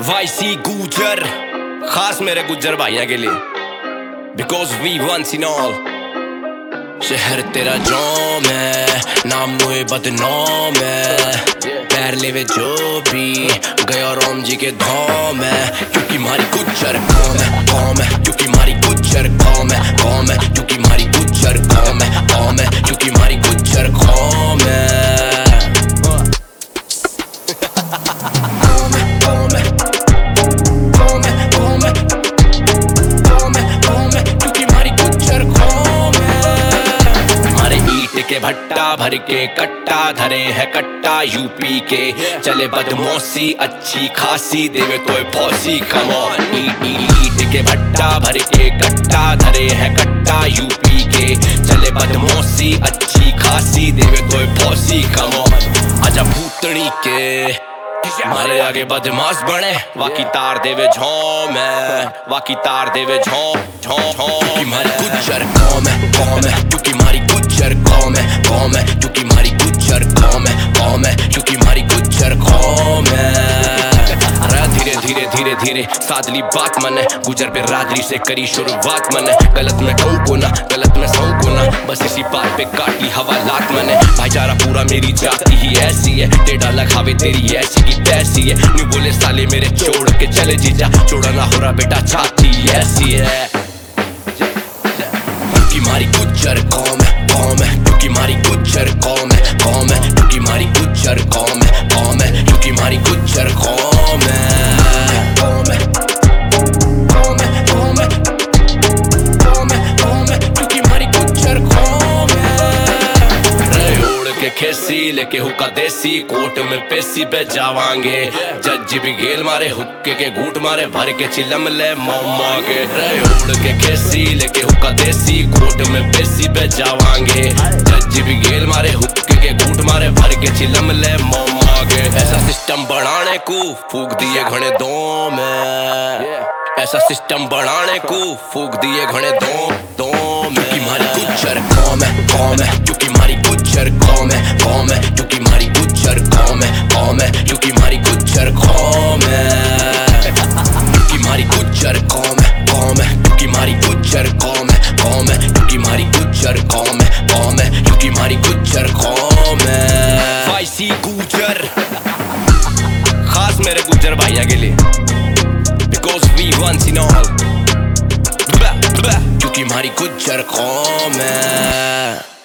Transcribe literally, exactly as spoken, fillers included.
YC गुजर, खास मेरे गुजर भाइयों के लिए, because we once in all. शहर तेरा जाम है, नाम नोए बदनाम है, पैर लेवे जो भी गया राम जी के धाम है। क्योंकि मारी गुजर कौम है, कौम है, क्योंकि मारी गुजर कौम है, कौम है, क्योंकि मारी गुजर कौम है, कौम है, क्योंकि मारी गुजर कौम है। के भट्टा भर के कट्टा धरे है कट्टा यूपी के, चले बदमौसी अच्छी खासी देवे तो फौसी कमौन। ईट के भट्टा भर के कट्टा धरे है कट्टा यूपी के, चले बदमौसी अच्छी खासी देवे तो फौसी कमौन। आजा भूतड़ी के मारे आगे बदमाश बने, वाकी तार देवे झोम है, वाकी तार देवे झोम झोम झोम। क्योंकि मारी गुजर कौम है, कौम है, क्योंकि मारी गुजर कौम है, कौम है, क्योंकि मारी गुजर कौम है, कौम है, क्योंकि मारी गुजर कौम है। धीरे धीरे धीरे धीरे सादली बात मने, गुजर पे रात्रि से करी शुरुआत मने। गलत में कहूँ को ना, गलत में सहूँ को ना, बस इसी बात पे काटी हवालात मने। भाईचारा पूरा मेरी जाति ही ऐसी है, टेढ़ा लगावे तेरी ऐसी की तैसी है। न्यू बोले साले मेरे छोड़ के चले जीजा, छोड़ा ना हो रहा बेटा छाती ऐसी है। क्योंकि मारी गुजर कौम है, कौम है, क्योंकि मारी गुजर कौम है, कौम है, क्योंकि मारी गुजर कौम है, कौम है, क्योंकि मारी गुजर कौम है। कौम है, कौम है, कौम है, कौम है, कौम है, क्योंकि मारी गुजर कौम है। उड़ के खेसी लेके हुक्का देसी, कोर्ट में पेशी पे जावांगे। जज भी गेल मारे हुक्के के घूट मारे, भर के चिलम ले मम्मा के। उड़ के खेसी लेके हुक्का देसी, कोर्ट में पेशी पे जावांगे। जज भी गेल मारे हुक्के के घूट मारे, भर के चिलम ले मम्मा के। ऐसा सिस्टम बनाने को फूक दिए घने दो में, ऐसा सिस्टम बनाने को फूक दिए घने दो दो में। क्योंकि मारी गुजर कौम है, कौम है, क्योंकि मारी गुजर कौम है, कौम है, क्योंकि मारी गुजर कौम है, कौम है, क्योंकि मारी गुजर कौम है। क्योंकि मारी गुजर कौम है, कौम है, क्योंकि मारी गुजर कौम है, कौम है, क्योंकि मारी गुजर कौम है, कौम है, क्योंकि मारी गुजर कौम है। वाईसी गुजर, खास मेरे गुजर भाइयों के लिए, because we once in all. क्योंकि मारी गुजर कौम है।